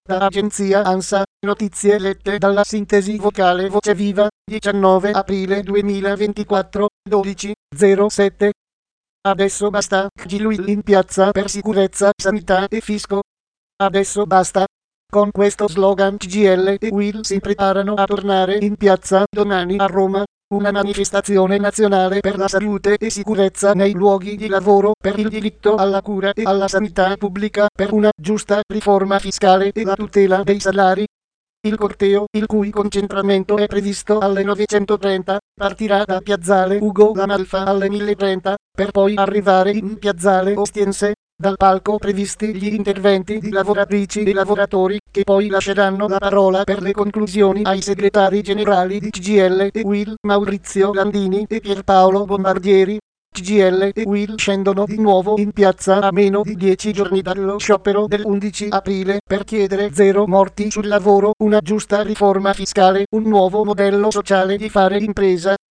Da agenzia ANSA, notizie lette dalla sintesi vocale Voce Viva, 19 aprile 2024, 12:07. Adesso basta, CGIL in piazza per sicurezza, sanità e fisco. Adesso basta. Con questo slogan CGIL e UIL si preparano a tornare in piazza domani a Roma. Una manifestazione nazionale per la salute e sicurezza nei luoghi di lavoro, per il diritto alla cura e alla sanità pubblica, per una giusta riforma fiscale e la tutela dei salari. Il corteo, il cui concentramento è previsto alle 9:30, partirà da Piazzale Ugo La Malfa alle 10:30, per poi arrivare in Piazzale Ostiense. Dal palco previsti gli interventi di lavoratrici e lavoratori, che poi lasceranno la parola per le conclusioni ai segretari generali di CGIL e UIL, Maurizio Landini e Pierpaolo Bombardieri. CGIL e UIL scendono di nuovo in piazza a meno di 10 giorni dallo sciopero dell'11 aprile per chiedere 0 morti sul lavoro, una giusta riforma fiscale, un nuovo modello sociale di fare impresa,